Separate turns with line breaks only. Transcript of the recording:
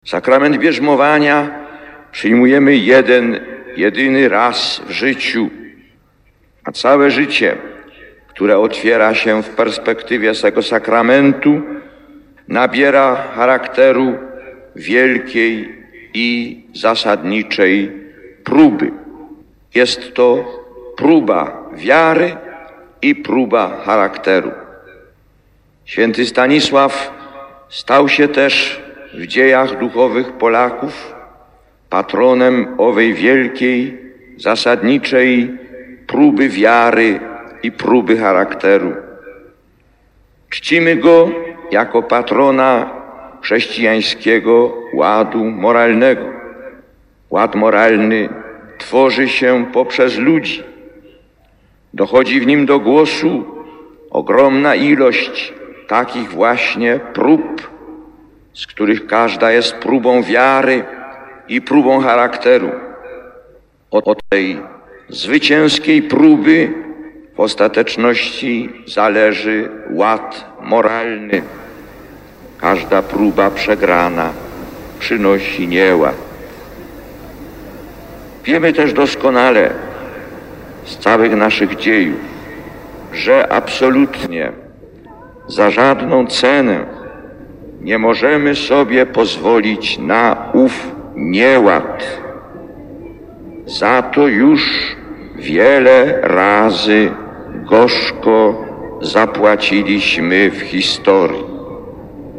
Sakrament bierzmowania przyjmujemy jedyny raz w życiu, a całe życie, które otwiera się w perspektywie tego sakramentu, nabiera charakteru wielkiej i zasadniczej próby. Jest to próba wiary i próba charakteru. Święty Stanisław stał się też w dziejach duchowych Polaków patronem owej wielkiej, zasadniczej próby wiary i próby charakteru. Czcimy go jako patrona chrześcijańskiego ładu moralnego. Ład moralny tworzy się poprzez ludzi. Dochodzi w nim do głosu ogromna ilość takich właśnie prób, z których każda jest próbą wiary i próbą charakteru. Od tej zwycięskiej próby w ostateczności zależy ład moralny. Każda próba przegrana przynosi nieład. Wiemy też doskonale z całych naszych dziejów, że absolutnie za żadną cenę nie możemy sobie pozwolić na ów nieład. Za to już wiele razy gorzko zapłaciliśmy w historii.